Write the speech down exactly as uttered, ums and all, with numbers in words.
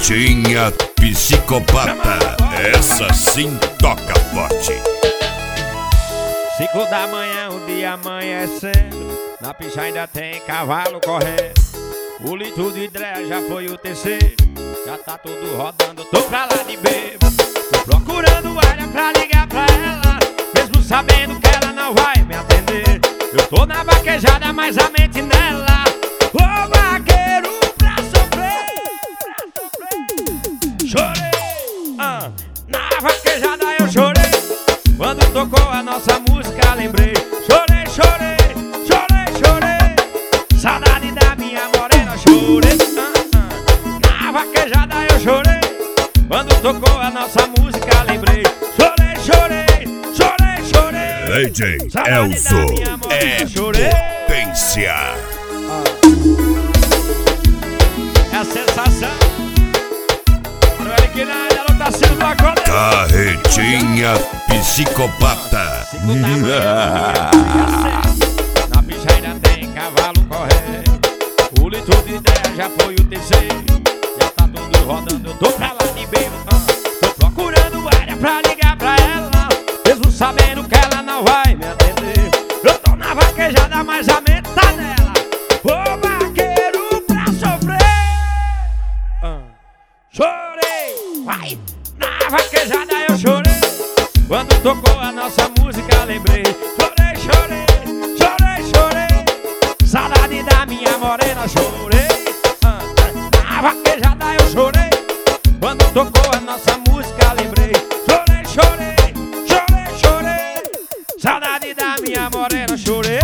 Carretinha psicopata, essa sim toca forte. Cinco da manhã, o dia amanhecendo, na pista ainda tem cavalo correndo. O litro de Dré já foi o terceiro, já tá tudo rodando, tô pra lá de bebo. Tô procurando área pra ligar pra ela, mesmo sabendo que ela não vai me atender. Eu tô na vaquejada, mas a mente nela. Ô vaqueiro pra sofrer, pra sofrer. Chorei, ah, na vaquejada eu chorei. Quando tocou a nossa música lembrei. Chorei, chorei, chorei, chorei. Saudade da minha morena, chorei, ah, ah. Na vaquejada eu chorei. Quando tocou a nossa música lembrei. Chorei, chorei, chorei, chorei. D J Elzo é chorei. potência. É a sensação. Olha que nada, ela tá sendo do acorde. Carretinha psicopata. Na pista ainda tem cavalo correndo. O litro de ideia já foi o terceiro, já tá tudo rodando, eu tô pra lá de bebo. Tô procurando área pra ligar pra ela, mesmo sabendo que ela não vai me atender. Eu tô na vaquejada, mas a mente tá nela. Ô vaqueiro pra sofrer, ah. Chorei, vai. Na vaquejada eu chorei. Quando tocou a nossa música lembrei. Chorei, chorei, chorei, chorei. Saudade da minha morena, chorei, ah. Na vaquejada eu chorei. Quando tocou a nossa música lembrei. Chorei, chorei, chorei, chorei. Saudade da minha morena, chorei.